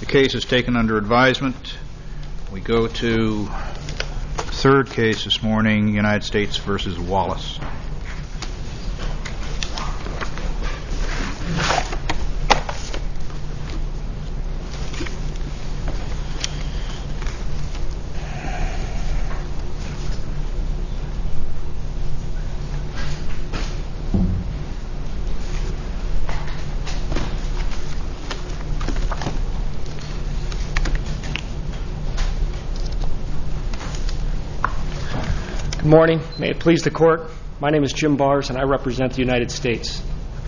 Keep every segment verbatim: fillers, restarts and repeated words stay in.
case is taken under advisement. We go to third case this morning, United States versus Wallace. Good morning. May it please the Court. My name is Jim Bars, and I represent the United States.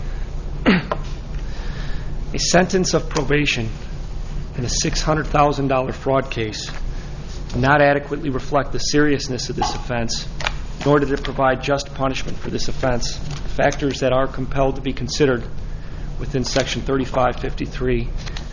A sentence of probation in a six hundred thousand dollars fraud case did not adequately reflect the seriousness of this offense, nor did it provide just punishment for this offense, factors that are compelled to be considered within Section thirty-five fifty-three.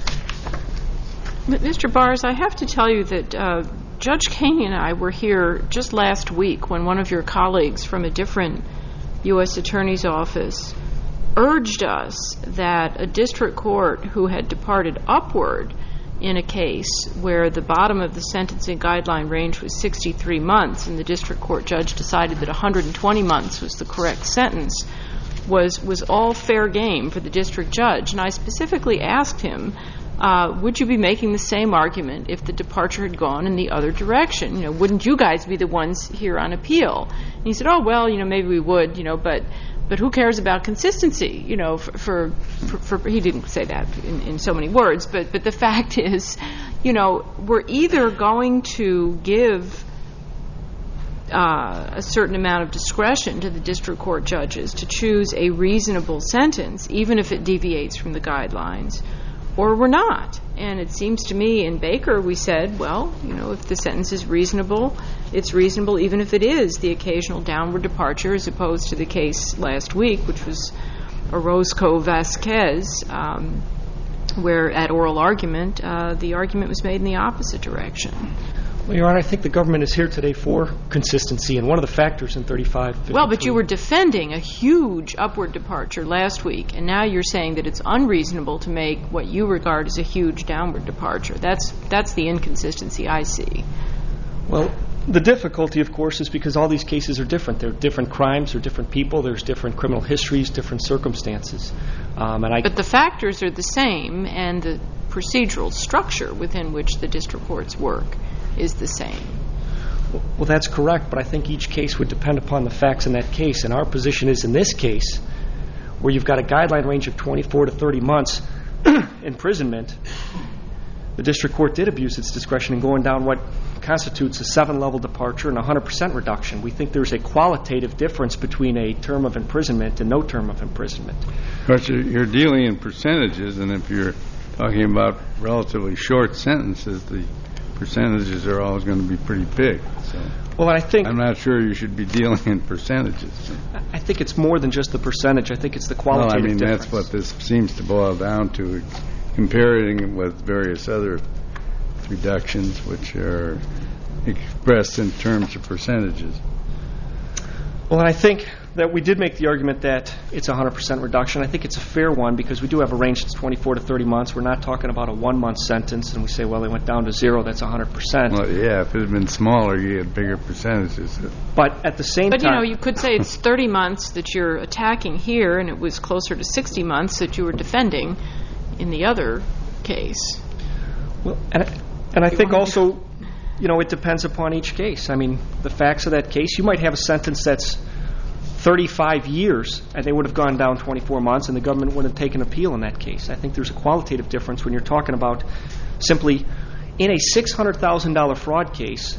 Mister Bars, I have to tell you that uh, Judge Kaney and I were here just last week when one of your colleagues from a different U S Attorney's office urged us that a district court who had departed upward in a case where the bottom of the sentencing guideline range was sixty-three months and the district court judge decided that one hundred twenty months was the correct sentence was, was all fair game for the district judge. And I specifically asked him, Uh, would you be making the same argument if the departure had gone in the other direction? You know, wouldn't you guys be the ones here on appeal? And he said, oh, well, you know, maybe we would, you know, but but who cares about consistency, you know, for, for, for, for he didn't say that in, in so many words, but, but the fact is, you know, we're either going to give uh, a certain amount of discretion to the district court judges to choose a reasonable sentence, even if it deviates from the guidelines, or we're not. And it seems to me in Baker we said, well, you know, if the sentence is reasonable, it's reasonable even if it is the occasional downward departure, as opposed to the case last week, which was Orozco-Vasquez, um, where at oral argument, uh, the argument was made in the opposite direction. Well, Your Honor, I think the government is here today for consistency, and one of the factors in thirty-five fifty-two... Well, but you were defending a huge upward departure last week, and now you're saying that it's unreasonable to make what you regard as a huge downward departure. That's that's the inconsistency I see. Well, the difficulty, of course, is because all these cases are different. They're different crimes, they're different people, there's different criminal histories, different circumstances. Um, and I but the factors are the same, and the procedural structure within which the district courts work is the same. Well, that's correct, but I think each case would depend upon the facts in that case. And our position is in this case, where you've got a guideline range of twenty-four to thirty months imprisonment, the district court did abuse its discretion in going down what constitutes a seven-level departure and a one hundred percent reduction. We think there's a qualitative difference between a term of imprisonment and no term of imprisonment. But you're dealing in percentages, and if you're talking about relatively short sentences, the percentages are always going to be pretty big. So well, I think I'm not sure you should be dealing in percentages. I think it's more than just the percentage. I think it's the qualitative well, I mean, difference. that's what this seems to boil down to, comparing it with various other reductions which are expressed in terms of percentages. Well, and I think that we did make the argument that it's a one hundred percent reduction. I think it's a fair one because we do have a range that's twenty-four to thirty months. We're not talking about a one-month sentence, and we say, well, they went down to zero. That's one hundred percent. Well, yeah, if it had been smaller, you get bigger percentages. But at the same but, time... But, you know, you could say it's thirty months that you're attacking here, and it was closer to sixty months that you were defending in the other case. Well, and, and I think also, you know, it depends upon each case. I mean, the facts of that case, you might have a sentence that's thirty-five years, and they would have gone down twenty-four months, and the government would have taken appeal in that case. I think there's a qualitative difference when you're talking about simply, in a six hundred thousand dollars fraud case,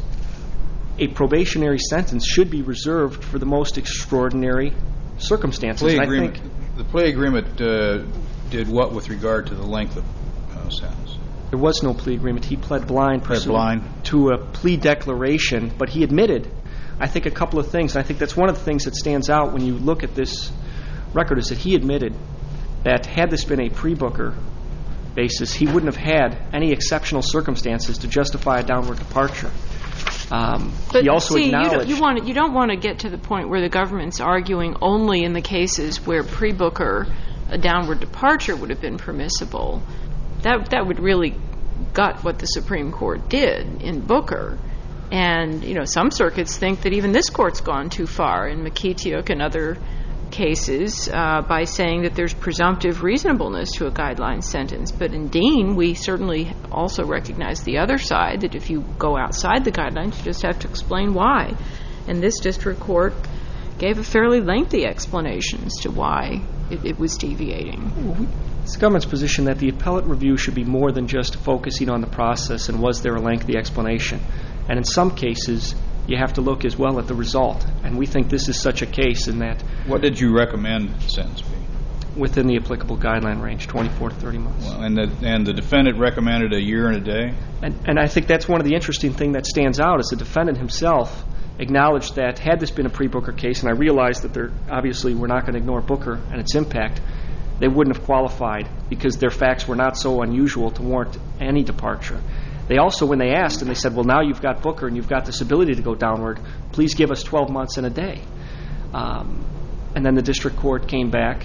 a probationary sentence should be reserved for the most extraordinary circumstances. Plea and agreement, I think the plea agreement uh, did what with regard to the length of uh, sentence? There was no plea agreement. He pled blind, pled blind to a plea declaration, but he admitted, I think, a couple of things. I think that's one of the things that stands out when you look at this record is that he admitted that had this been a pre-Booker basis, he wouldn't have had any exceptional circumstances to justify a downward departure. Um, but he also see, acknowledged... You don't, you, want, you don't want to get to the point where the government's arguing only in the cases where pre-Booker a downward departure would have been permissible. That that would really gut what the Supreme Court did in Booker. And, you know, some circuits think that even this court's gone too far in McKeetiuk and other cases uh, by saying that there's presumptive reasonableness to a guideline sentence. But in Dean, we certainly also recognize the other side, that if you go outside the guidelines, you just have to explain why. And this district court gave a fairly lengthy explanation as to why it, it was deviating. It's the government's position that the appellate review should be more than just focusing on the process and was there a lengthy explanation. And in some cases, you have to look as well at the result. And we think this is such a case in that... What did you recommend the sentence be? Within the applicable guideline range, twenty-four to thirty months. Well, and, the, and the defendant recommended a year and a day? And, and I think that's one of the interesting things that stands out is the defendant himself acknowledged that had this been a pre-Booker case, and I realize that they're, obviously we're not going to ignore Booker and its impact, they wouldn't have qualified because their facts were not so unusual to warrant any departure. They also, when they asked, and they said, well, now you've got Booker and you've got this ability to go downward, please give us twelve months and a day. Um, and then the district court came back,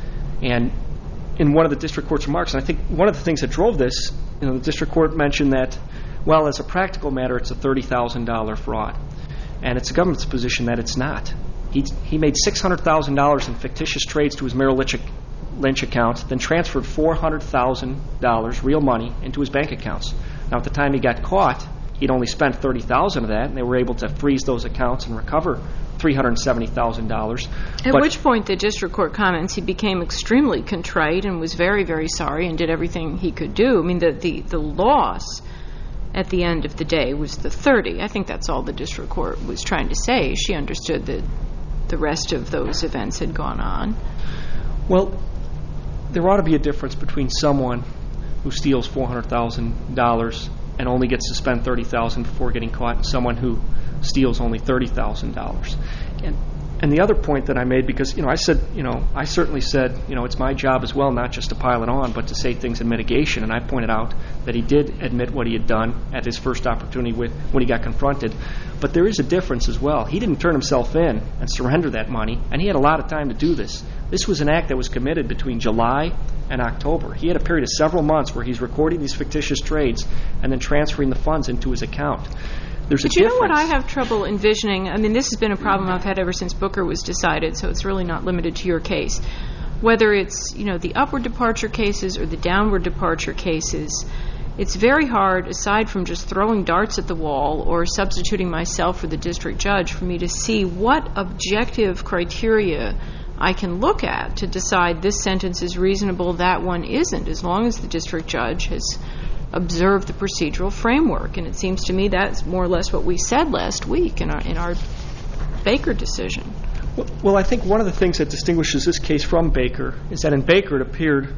and in one of the district court's remarks, and I think one of the things that drove this, you know, the district court mentioned that, well, as a practical matter, it's a thirty thousand dollars fraud. And it's the government's position that it's not. He, he made six hundred thousand dollars in fictitious trades to his Merrill Lynch, Lynch account, then transferred four hundred thousand dollars real money into his bank accounts. Now, at the time he got caught, he'd only spent thirty thousand dollars of that, and they were able to freeze those accounts and recover three hundred seventy thousand dollars. At but which point the district court comments he became extremely contrite and was very, very sorry and did everything he could do. I mean, the, the, the loss at the end of the day was the thirty. I think that's all the district court was trying to say. She understood that the rest of those events had gone on. Well, there ought to be a difference between someone who steals four hundred thousand dollars and only gets to spend thirty thousand dollars before getting caught, and someone who steals only thirty thousand dollars. And and the other point that I made, because, you know, I said, you know, I certainly said, you know, it's my job as well not just to pile it on, but to say things in mitigation. And I pointed out that he did admit what he had done at his first opportunity with, when he got confronted. But there is a difference as well. He didn't turn himself in and surrender that money, and he had a lot of time to do this. This was an act that was committed between July and October. He had a period of several months where he's recording these fictitious trades and then transferring the funds into his account. There's but a you difference. know what I have trouble envisioning? I mean, this has been a problem I've had ever since Booker was decided, so it's really not limited to your case. Whether it's, you know, the upward departure cases or the downward departure cases, it's very hard, aside from just throwing darts at the wall or substituting myself for the district judge, for me to see what objective criteria I can look at to decide this sentence is reasonable, that one isn't, as long as the district judge has observed the procedural framework. And it seems to me that's more or less what we said last week in our, in our Baker decision. Well, well, I think one of the things that distinguishes this case from Baker is that in Baker it appeared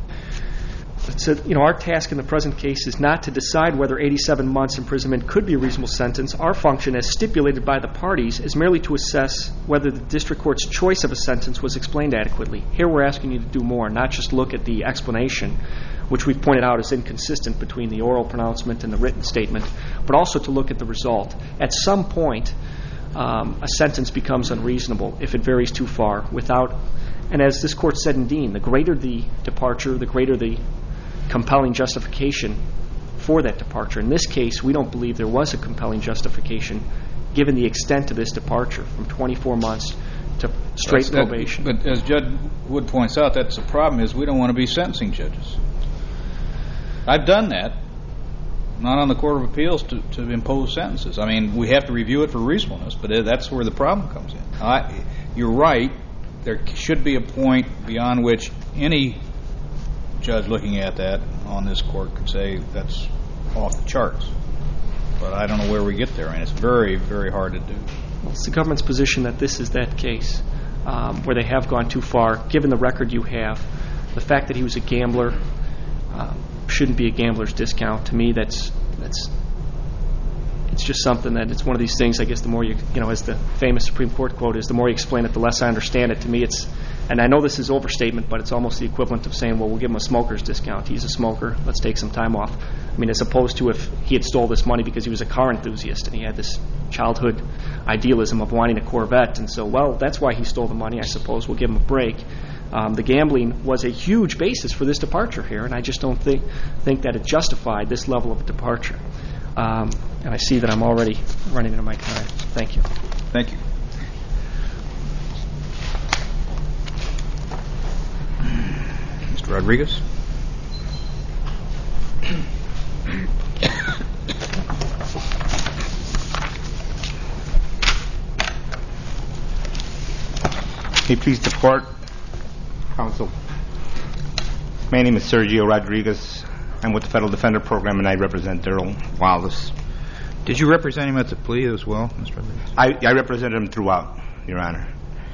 that said, you know, our task in the present case is not to decide whether eighty-seven months imprisonment could be a reasonable sentence. Our function, as stipulated by the parties, is merely to assess whether the district court's choice of a sentence was explained adequately. Here we're asking you to do more, not just look at the explanation, which we've pointed out is inconsistent between the oral pronouncement and the written statement, but also to look at the result. At some point, um, a sentence becomes unreasonable if it varies too far without, and as this court said in Dean, the greater the departure, the greater the compelling justification for that departure. In this case, we don't believe there was a compelling justification given the extent of this departure from twenty-four months to straight That's- probation. that- But as Judge Wood points out, that's the problem, is we don't want to be sentencing judges. I've done that, not on the Court of Appeals, to, to impose sentences. I mean, we have to review it for reasonableness, but that's where the problem comes in. I, you're right. There should be a point beyond which any judge looking at that on this court could say that's off the charts. But I don't know where we get there, and it's very, very hard to do. Well, it's the government's position that this is that case um, where they have gone too far, given the record you have. The fact that he was a gambler um, shouldn't be a gambler's discount. To me, that's that's it's just something that it's one of these things. I guess the more you you know, as the famous Supreme Court quote is, the more you explain it, the less I understand it. To me, it's, and I know this is overstatement, but it's almost the equivalent of saying, well, we'll give him a smoker's discount. He's a smoker. Let's take some time off. I mean, as opposed to if he had stole this money because he was a car enthusiast and he had this childhood idealism of wanting a Corvette, and so, well, that's why he stole the money, I suppose. We'll give him a break. Um, the gambling was a huge basis for this departure here, and I just don't think think that it justified this level of a departure. Um, and I see that I'm already running into my time. Thank you. Thank you. Mister Rodriguez? May it please the court, counsel. My name is Sergio Rodriguez. I'm with the Federal Defender Program, and I represent Daryl Wallace. Did you represent him at the plea as well, Mister Rodriguez? I, I represented him throughout, Your Honor.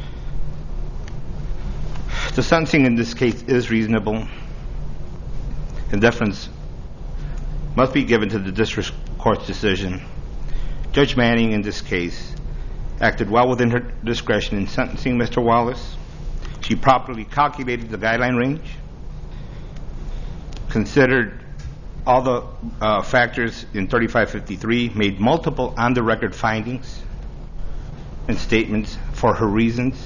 The sentencing in this case is reasonable, and deference must be given to the district court's decision. Judge Manning, in this case, acted well within her discretion in sentencing Mister Wallace. She properly calculated the guideline range, considered all the uh, factors in thirty-five fifty-three, made multiple on-the-record findings and statements for her reasons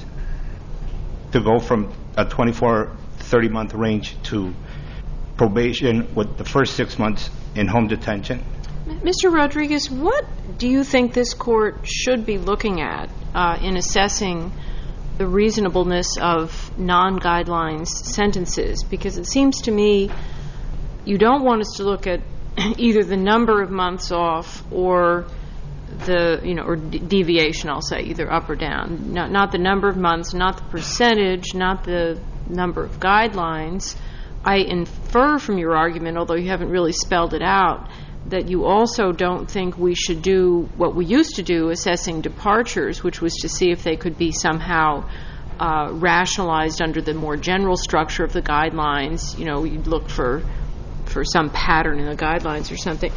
to go from a twenty-four, thirty-month range to probation with the first six months in home detention. Mister Rodriguez, what do you think this court should be looking at uh, in assessing the reasonableness of non-guidelines sentences? Because it seems to me you don't want us to look at either the number of months off or the, you know, or de- deviation, I'll say, either up or down. Not, not the number of months, not the percentage, not the number of guidelines. I infer from your argument, although you haven't really spelled it out, that you also don't think we should do what we used to do, assessing departures, which was to see if they could be somehow uh, rationalized under the more general structure of the guidelines. You know, you'd look for for some pattern in the guidelines or something.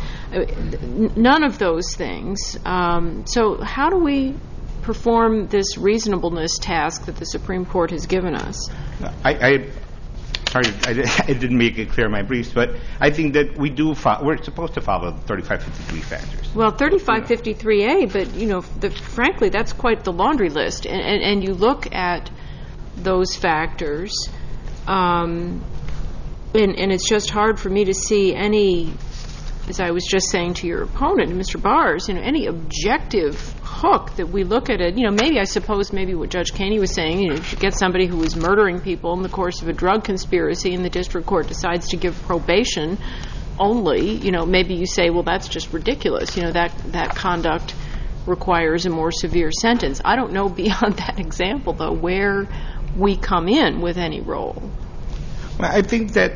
None of those things. Um, so how do we perform this reasonableness task that the Supreme Court has given us? I, I sorry, I, did, I didn't make it clear in my briefs, but I think that we do. Fo- we're supposed to follow the thirty-five fifty-three factors. Well, thirty-five fifty-three A, but you know, the, frankly, that's quite the laundry list, and, and, and you look at those factors. Um, And, and it's just hard for me to see any, as I was just saying to your opponent, Mister Bars, you know, any objective hook that we look at it. You know, maybe I suppose maybe what Judge Caney was saying, you know, if you get somebody who was murdering people in the course of a drug conspiracy and the district court decides to give probation only, you know, maybe you say, well, that's just ridiculous. You know, that, that conduct requires a more severe sentence. I don't know beyond that example, though, where we come in with any role. Well, I think that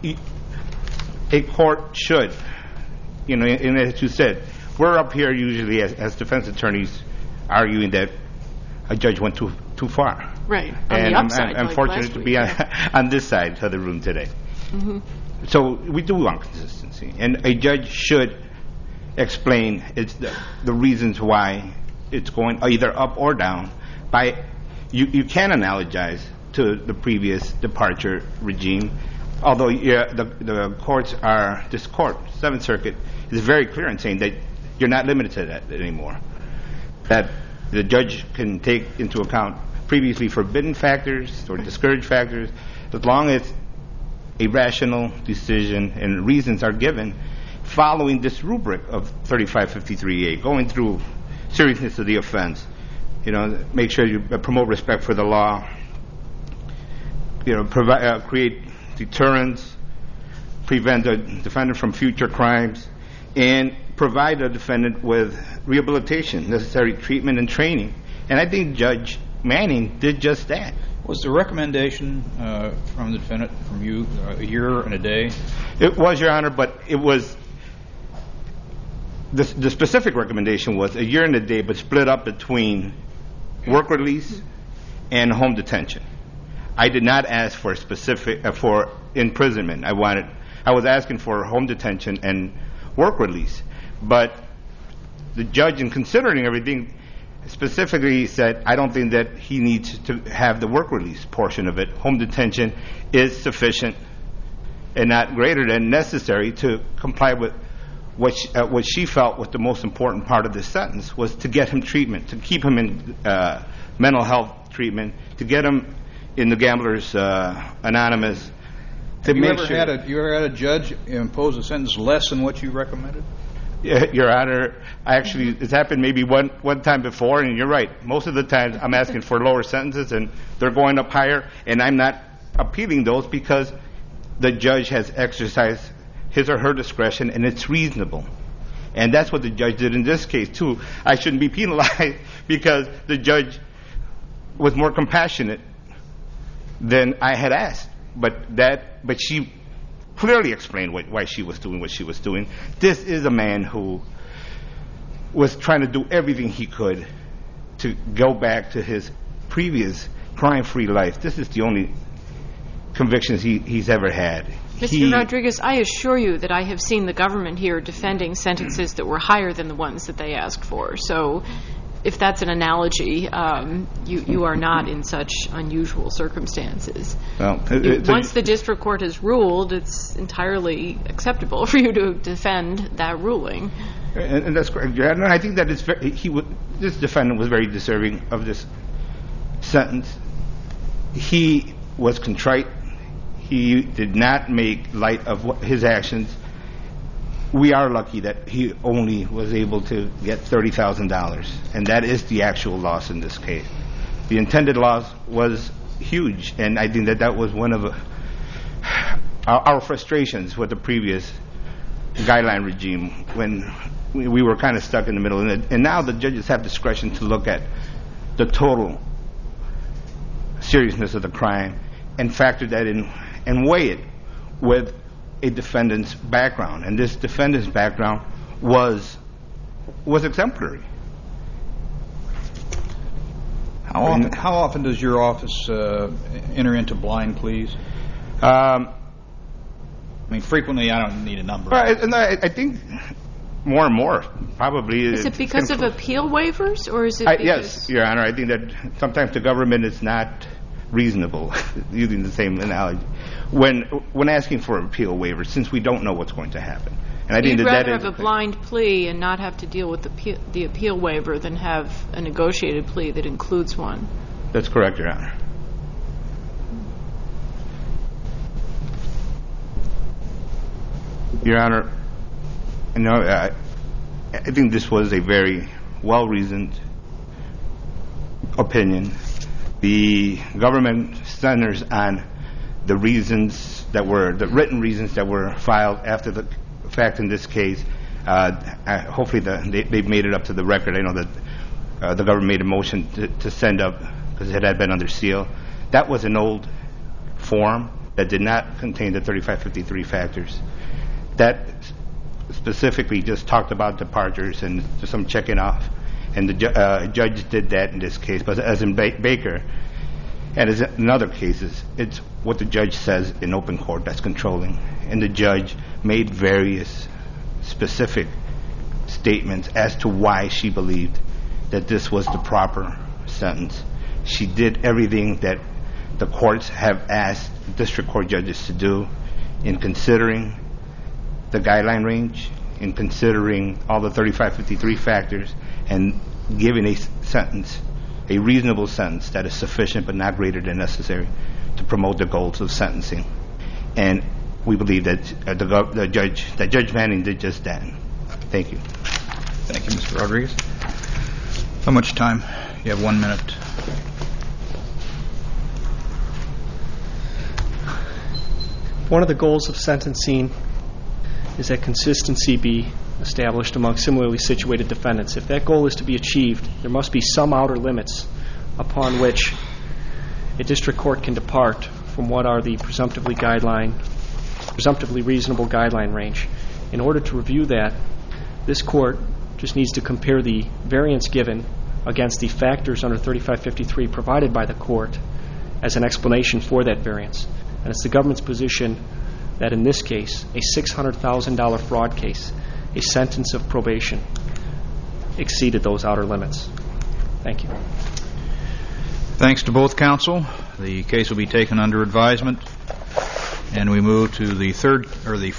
a court should, you know, and as you said, we're up here usually as, as defense attorneys arguing that a judge went too too far. Right. On and the upside, I'm, I'm like fortunate to week, be yeah. on, on this side of the room today. Mm-hmm. So we do want consistency, and a judge should explain it's the, the reasons why it's going either up or down. By you, you can analogize to the previous departure regime, although yeah, the, the courts are, this court, Seventh Circuit, is very clear in saying that you're not limited to that anymore. That the judge can take into account previously forbidden factors or discouraged factors, as long as a rational decision and reasons are given following this rubric of thirty-five fifty-three A, going through seriousness of the offense, you know, make sure you promote respect for the law, you know, provide, uh, create deterrence, prevent the defendant from future crimes, and provide the defendant with rehabilitation, necessary treatment and training. And I think Judge Manning did just that. Was the recommendation uh, from the defendant, from you, uh, a year and a day? It was, Your Honor, but it was, the, the specific recommendation was a year and a day, but split up between work release and home detention. I did not ask for specific uh, for imprisonment. I wanted, I was asking for home detention and work release. But the judge, in considering everything, specifically said, I don't think that he needs to have the work release portion of it. Home detention is sufficient and not greater than necessary to comply with what she, uh, what she felt was the most important part of this sentence was to get him treatment, to keep him in uh, mental health treatment, to get him in the Gamblers uh, Anonymous. To Have you make ever sure, had a you ever had a judge impose a sentence less than what you recommended? Your Honor, I actually, it's happened maybe one, one time before, and you're right. Most of the times I'm asking for lower sentences, and they're going up higher, and I'm not appealing those because the judge has exercised his or her discretion, and it's reasonable. And that's what the judge did in this case, too. I shouldn't be penalized because the judge was more compassionate than I had asked. But that, but she clearly explained what, why she was doing what she was doing. This is a man who was trying to do everything he could to go back to his previous crime-free life. This is the only convictions he, he's ever had. Mister He, Rodriguez, I assure you that I have seen the government here defending sentences that were higher than the ones that they asked for. So if that's an analogy, um, you, you are not in such unusual circumstances. well, You- it's a- Once the district court has ruled, it's entirely acceptable for you to defend that ruling. And, and that's correct. And I think that it's very, he would, this defendant was very deserving of this sentence. He was contrite. He did not make light of what, his actions. We are lucky that he only was able to get thirty thousand dollars, and that is the actual loss in this case. The intended loss was huge, and I think that that was one of uh, our, our frustrations with the previous guideline regime when we, we were kind of stuck in the middle. And, and now the judges have discretion to look at the total seriousness of the crime and factor that in and weigh it with a defendant's background. And this defendant's background was was exemplary. How often, how often does your office uh, enter into blind pleas? Um, I mean, frequently. I don't need a number. Well, I, and I, I think more and more, probably. Is it because of appeal waivers, or is it I, because... yes, Your Honor. I think that sometimes the government is not reasonable, using the same analogy, when when asking for appeal waivers, since we don't know what's going to happen. And I think You'd that rather that is have a blind plea and not have to deal with the appeal, the appeal waiver than have a negotiated plea that includes one. That's correct, Your Honor. Your Honor, you know, I, I think this was a very well-reasoned opinion. The government centers on the reasons that were, the written reasons that were filed after the fact in this case. Uh, uh, hopefully the, they, they've made it up to the record. I know that uh, the government made a motion to, to send up, because it had been under seal. That was an old form that did not contain the thirty-five fifty-three factors. That specifically just talked about departures and some checking off. And the ju- uh, judge did that in this case. But as in ba- Baker, and as in other cases, it's what the judge says in open court that's controlling. And the judge made various specific statements as to why she believed that this was the proper sentence. She did everything that the courts have asked district court judges to do in considering the guideline range, in considering all the thirty-five fifty-three factors, and giving a sentence, a reasonable sentence that is sufficient but not greater than necessary to promote the goals of sentencing. And we believe that uh, the, gov- the judge, that Judge Manning did just that. Thank you. Thank you, Mister Rodriguez. How much time? You have one minute. One of the goals of sentencing is that consistency be established among similarly situated defendants. If that goal is to be achieved, there must be some outer limits upon which a district court can depart from what are the presumptively guideline, presumptively reasonable guideline range. In order to review that, this court just needs to compare the variance given against the factors under thirty-five fifty-three provided by the court as an explanation for that variance. And it's the government's position that in this case, a six hundred thousand dollars fraud case, a sentence of probation, exceeded those outer limits. Thank you. Thanks to both counsel. The case will be taken under advisement, and we move to the third or the